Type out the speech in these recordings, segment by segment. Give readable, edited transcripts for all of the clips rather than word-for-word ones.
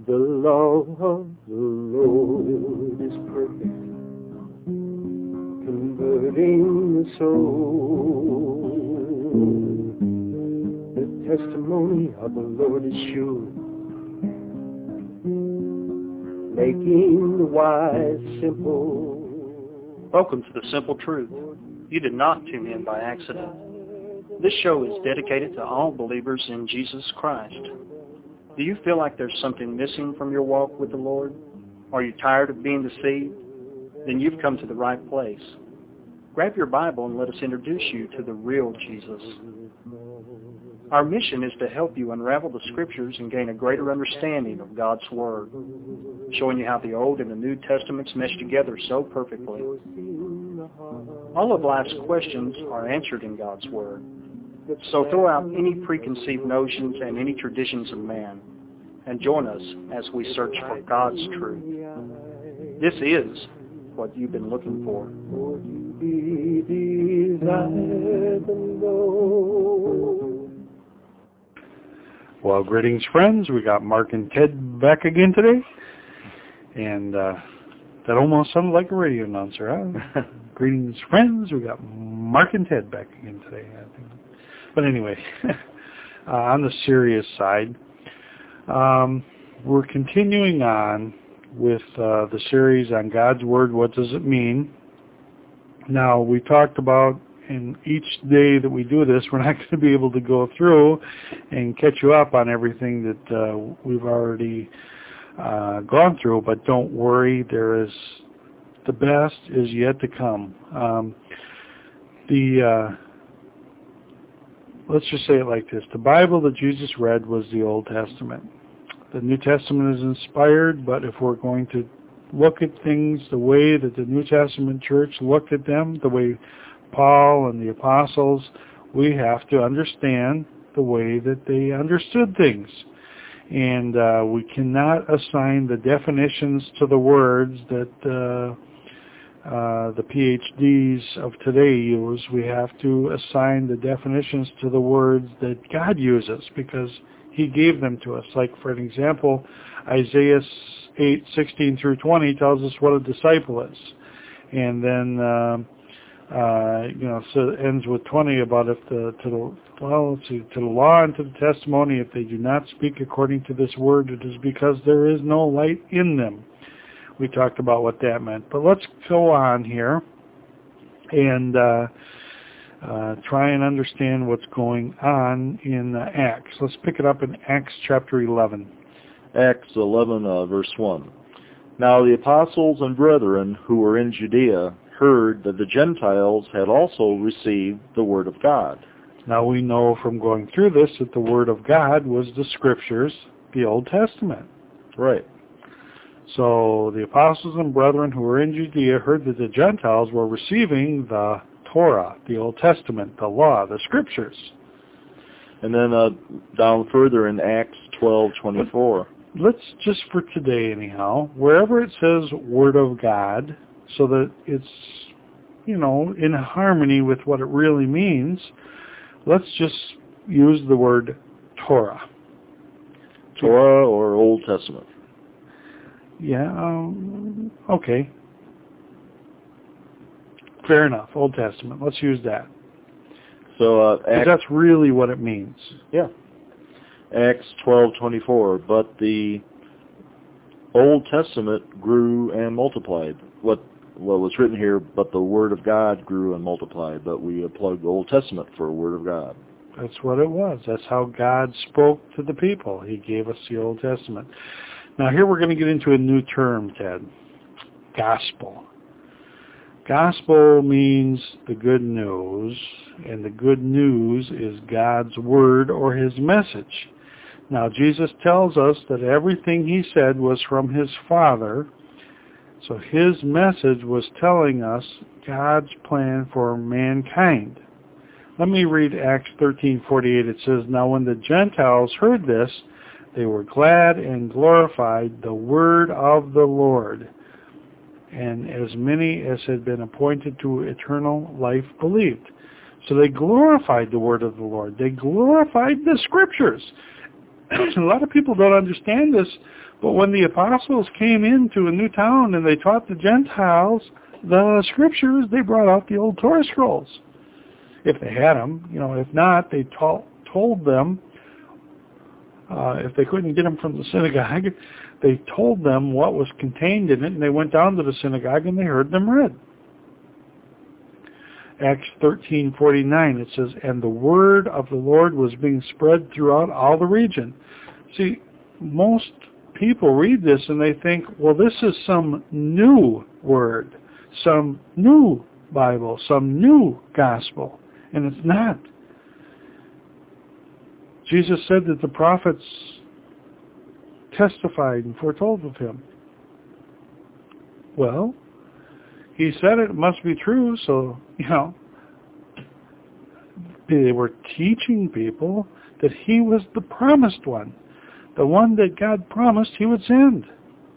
The law of the Lord is perfect, converting the soul. The testimony of the Lord is sure, making the wise simple. Welcome to The Simple Truth. You did not tune in by accident. This show is dedicated to all believers in Jesus Christ. Do you feel like there's something missing from your walk with the Lord? Are you tired of being deceived? Then you've come to the right place. Grab your Bible and let us introduce you to the real Jesus. Our mission is to help you unravel the Scriptures and gain a greater understanding of God's Word, showing you how the Old and the New Testaments mesh together so perfectly. All of life's questions are answered in God's Word. So throw out any preconceived notions and any traditions of man, and join us as we search for God's truth. This is what you've been looking for. Well, greetings, friends. We got Mark and Ted back again today. And that almost sounded like a radio announcer, huh? Greetings, friends. We got Mark and Ted back again today, I think. But anyway, on the serious side, we're continuing on with the series on God's Word, What Does It Mean? Now, we talked about in each day that we do this, we're not going to be able to go through and catch you up on everything that we've already gone through, but don't worry, the best is yet to come. Let's just say it like this. The Bible that Jesus read was the Old Testament. The New Testament is inspired, but if we're going to look at things the way that the New Testament church looked at them, the way Paul and the apostles, we have to understand the way that they understood things. And we cannot assign the definitions to the words that the PhDs of today use. We have to assign the definitions to the words that God uses because He gave them to us. Like, for an example, Isaiah 8:16 through 20 tells us what a disciple is. And then so it ends with 20 about if to the law and to the testimony, if they do not speak according to this word, it is because there is no light in them. We talked about what that meant. But let's go on here and try and understand what's going on in Acts. Let's pick it up in Acts chapter 11. Acts 11, verse 1. Now the apostles and brethren who were in Judea heard that the Gentiles had also received the word of God. Now we know from going through this that the word of God was the Scriptures, the Old Testament. Right. So the apostles and brethren who were in Judea heard that the Gentiles were receiving the Torah, the Old Testament, the law, the Scriptures. And then down further in Acts 12:24. Let's just for today anyhow, wherever it says Word of God, so that it's, in harmony with what it really means, let's just use the word Torah. Torah or Old Testament? Yeah, okay. Fair enough, Old Testament. Let's use that. So that's really what it means. Yeah. Acts 12:24. But the Old Testament grew and multiplied. What was written here, but the Word of God grew and multiplied. But we plugged the Old Testament for Word of God. That's what it was. That's how God spoke to the people. He gave us the Old Testament. Now here we're going to get into a new term, Ted. Gospel. Gospel means the good news, and the good news is God's Word or His message. Now Jesus tells us that everything He said was from His Father, so His message was telling us God's plan for mankind. Let me read Acts 13:48. It says, Now when the Gentiles heard this, they were glad and glorified the word of the Lord. And as many as had been appointed to eternal life believed. So they glorified the word of the Lord. They glorified the Scriptures. a lot of people don't understand this, but when the apostles came into a new town and they taught the Gentiles the scriptures, they brought out the old Torah scrolls. If they had them, if not, they told them, if they couldn't get them from the synagogue, they told them what was contained in it, and they went down to the synagogue and they heard them read. Acts 13:49, it says, and the word of the Lord was being spread throughout all the region. See, most people read this and they think, well, this is some new word, some new Bible, some new gospel. And it's not. Jesus said that the prophets testified and foretold of him. Well, he said it must be true, so, they were teaching people that he was the promised one, the one that God promised he would send.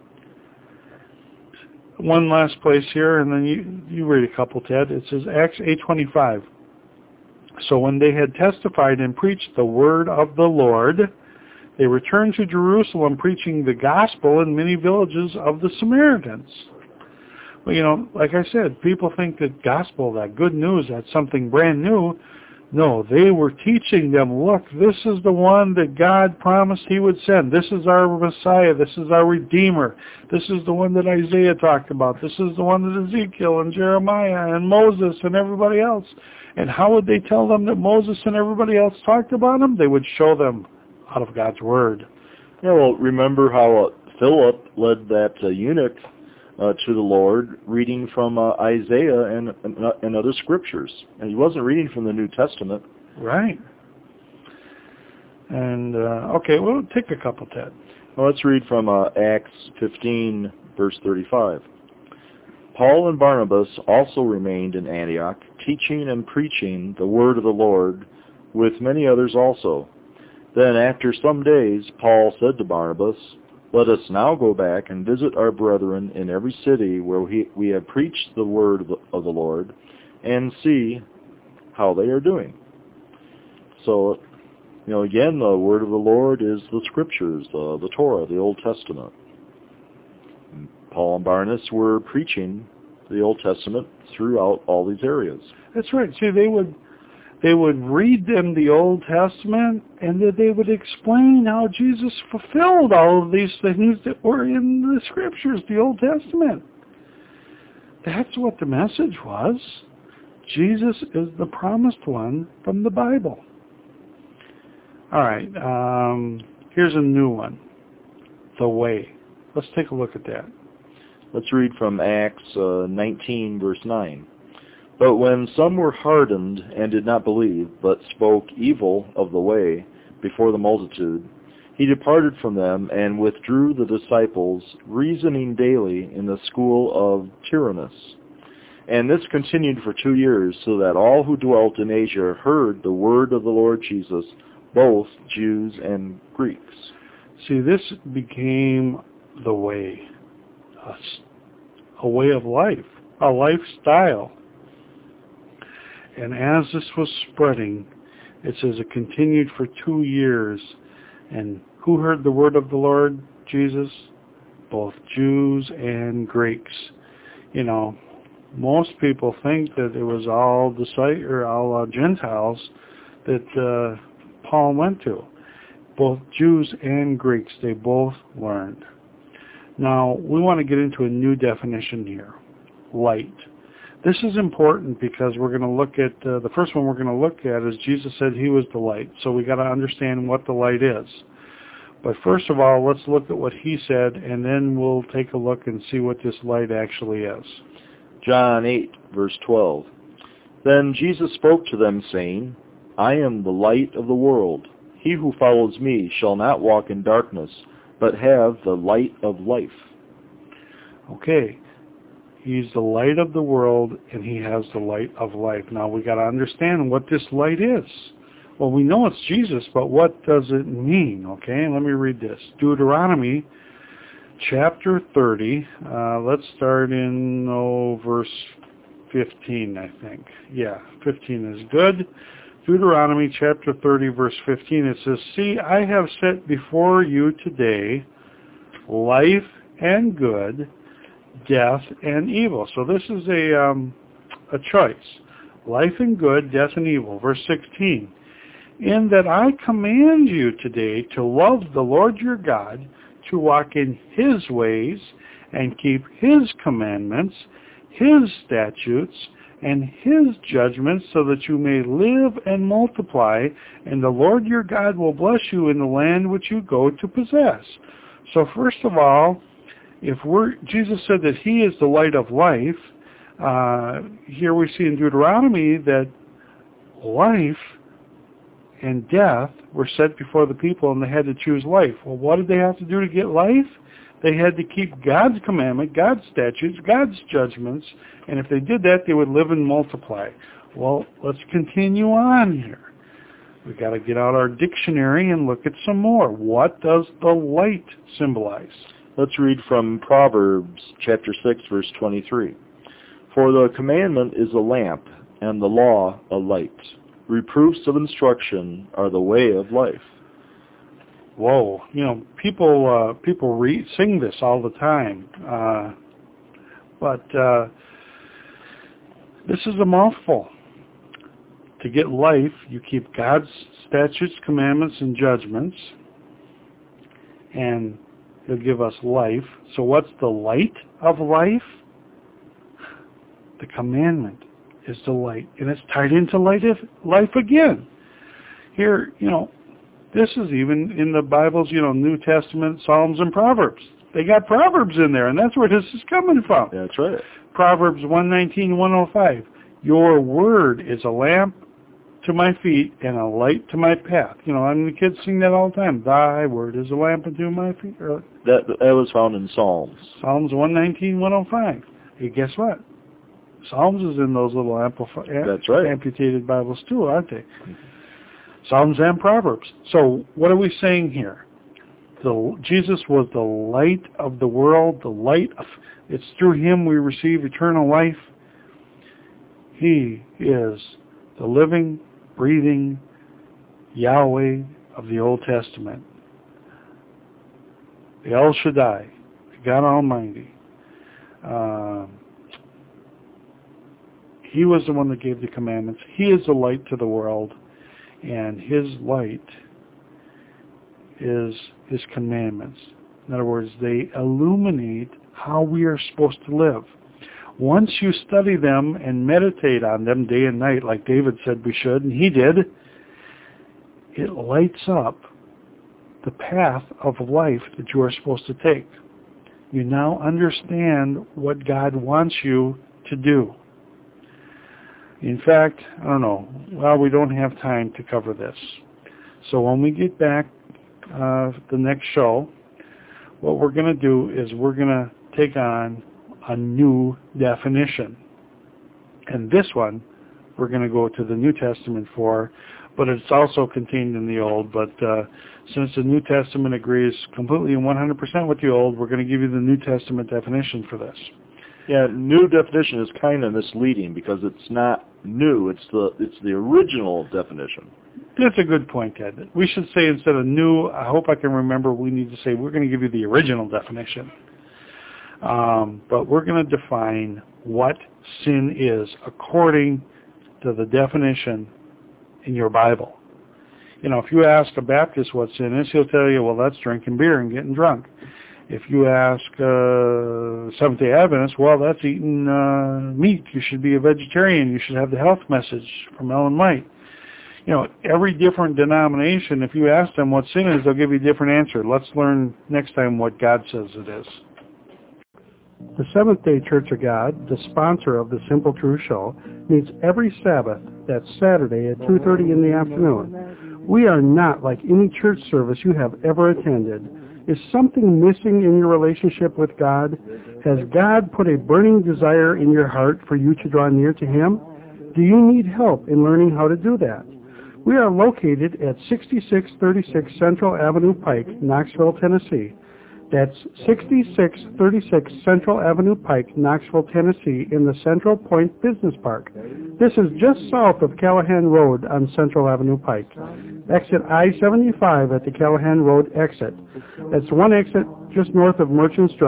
One last place here, and then you read a couple, Ted. It says Acts 8:25. So when they had testified and preached the word of the Lord, they returned to Jerusalem preaching the gospel in many villages of the Samaritans. Well, like I said, people think that gospel, that good news, that's something brand new. No, they were teaching them, look, this is the one that God promised he would send. This is our Messiah. This is our Redeemer. This is the one that Isaiah talked about. This is the one that Ezekiel and Jeremiah and Moses and everybody else. And how would they tell them that Moses and everybody else talked about him? They would show them out of God's Word. Yeah, well, remember how Philip led that eunuch to the Lord, reading from Isaiah and other scriptures. And he wasn't reading from the New Testament. Right. And, okay, we'll take a couple, Ted. Well, let's read from Acts 15, verse 35. Paul and Barnabas also remained in Antioch, teaching and preaching the word of the Lord with many others also. Then after some days, Paul said to Barnabas, let us now go back and visit our brethren in every city where we have preached the word of the Lord, and see how they are doing. So, again, the word of the Lord is the scriptures, the Torah, the Old Testament. Paul and Barnabas were preaching the Old Testament throughout all these areas. That's right. See, they would read them the Old Testament, and that they would explain how Jesus fulfilled all of these things that were in the Scriptures, the Old Testament. That's what the message was. Jesus is the promised one from the Bible. All right, here's a new one, the way. Let's take a look at that. Let's read from Acts 19, verse 9. But when some were hardened and did not believe, but spoke evil of the way before the multitude, he departed from them and withdrew the disciples, reasoning daily in the school of Tyrannus. And this continued for 2 years, so that all who dwelt in Asia heard the word of the Lord Jesus, both Jews and Greeks. See, this became the way, a way of life, a lifestyle. And as this was spreading, it says it continued for 2 years. And who heard the word of the Lord Jesus? Both Jews and Greeks. Most people think that it was all Gentiles that Paul went to. Both Jews and Greeks, they both learned. Now, we want to get into a new definition here. Light. This is important because we're going to look at, the first one we're going to look at is Jesus said he was the light. So we got to understand what the light is. But first of all, let's look at what he said, and then we'll take a look and see what this light actually is. John 8, verse 12. Then Jesus spoke to them, saying, I am the light of the world. He who follows me shall not walk in darkness, but have the light of life. Okay. He's the light of the world, and he has the light of life. Now, we got to understand what this light is. Well, we know it's Jesus, but what does it mean? Okay, let me read this. Deuteronomy chapter 30. Let's start in verse 15, I think. Yeah, 15 is good. Deuteronomy chapter 30, verse 15, it says, "See, I have set before you today life and good, death and evil." So this is a choice. Life and good, death and evil. Verse 16, "In that I command you today to love the Lord your God, to walk in his ways and keep his commandments, his statutes, and his judgments, so that you may live and multiply, and the Lord your God will bless you in the land which you go to possess." So first of all, Jesus said that he is the light of life. Here we see in Deuteronomy that life and death were set before the people, and they had to choose life. Well, what did they have to do to get life? They had to keep God's commandment, God's statutes, God's judgments, and if they did that, they would live and multiply. Well, let's continue on here. We've got to get out our dictionary and look at some more. What does the light symbolize? Let's read from Proverbs chapter 6, verse 23. "For the commandment is a lamp, and the law a light. Reproofs of instruction are the way of life." Whoa, people sing this all the time, but this is a mouthful. To get life, you keep God's statutes, commandments, and judgments, and he'll give us life. So what's the light of life? The commandment is the light, and it's tied into life again. Here, this is even in the Bible's, New Testament, Psalms, and Proverbs. They got Proverbs in there, and that's where this is coming from. That's right. Proverbs 119, 105. "Your word is a lamp to my feet and a light to my path." The kids sing that all the time. "Thy word is a lamp unto my feet." That was found in Psalms. Psalms 119, 105. Hey, guess what? Psalms is in those little That's right. amputated Bibles too, aren't they? Psalms and Proverbs. So what are we saying here? Jesus was the light of the world, it's through him we receive eternal life. He is the living, breathing Yahweh of the Old Testament. The El Shaddai, God Almighty. He was the one that gave the commandments. He is the light to the world, and his light is his commandments. In other words, they illuminate how we are supposed to live. Once you study them and meditate on them day and night, like David said we should, and he did, it lights up the path of life that you are supposed to take. You now understand what God wants you to do. In fact, I don't know, we don't have time to cover this. So when we get back the next show, what we're going to do is we're going to take on a new definition. And this one, we're going to go to the New Testament for, but it's also contained in the Old. But since the New Testament agrees completely and 100% with the Old, we're going to give you the New Testament definition for this. Yeah, new definition is kind of misleading because it's not new. It's the original definition. That's a good point, Ted. We should say instead of new, I hope I can remember, we need to say we're going to give you the original definition. But we're going to define what sin is according to the definition in your Bible. If you ask a Baptist what sin is, he'll tell you, well, that's drinking beer and getting drunk. If you ask Seventh-day Adventist, well, that's eating meat. You should be a vegetarian. You should have the health message from Ellen White. Every different denomination, if you ask them what sin is, they'll give you a different answer. Let's learn next time what God says it is. The Seventh-day Church of God, the sponsor of the Simple Truth Show, meets every Sabbath, that's Saturday at 2:30 in the afternoon. We are not like any church service you have ever attended. Is something missing in your relationship with God? Has God put a burning desire in your heart for you to draw near to Him? Do you need help in learning how to do that? We are located at 6636 Central Avenue Pike, Knoxville, Tennessee. That's 6636 Central Avenue Pike, Knoxville, Tennessee, in the Central Point Business Park. This is just south of Callahan Road on Central Avenue Pike. Exit I-75 at the Callahan Road exit. That's one exit just north of Merchants Drive.